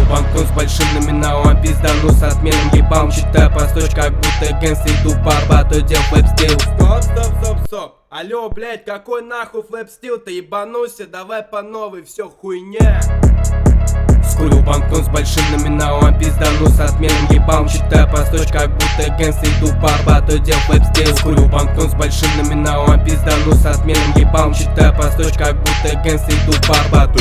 банкнот с большим номиналом, пиздану с отменным ебалом. Читаю по строчкам, как будто гэнс, иду по Арбату, дел флэп-стил. Стоп. Алло, блять, какой нахуй флэп-стил? Ты ебанулся, давай по новой, все хуйня. Скурил банкнот с большим номиналом, пиздану с отменным ебалом. Читаю по строчкам, как будто гэнс, иду по Арбату, дел флэп-стил. Скурил банкнот с большим номиналом, пиздану с отменным ебалом. Читаю по строчкам, как будто гэнс, иду по Арбату.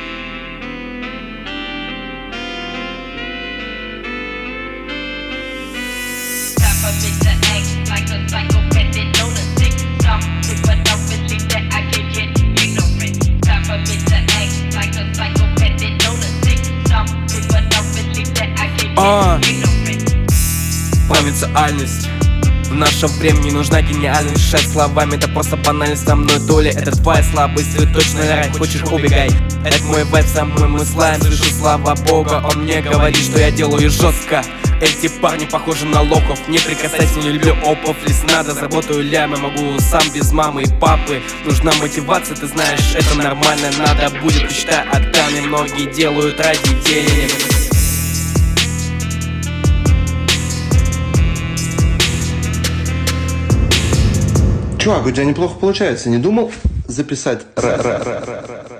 Провинциальность. В нашем времени нужна гениальность. Решать словами, это просто банальность. Со мной доля, это твоя слабость. Ты точно рай, хочешь убегай. Это мой вайб, самый мой слайм. Слышу, слава бога, он мне говорит, что я делаю жестко. Эти парни похожи на лохов. Не прикасайся, не люблю опов. Если надо, заработаю лямы, могу сам без мамы и папы. Нужна мотивация, ты знаешь, это нормально. Надо будет, мечта от Таны. Многие делают ради денег. Чувак, у тебя неплохо получается, не думал записать рэп?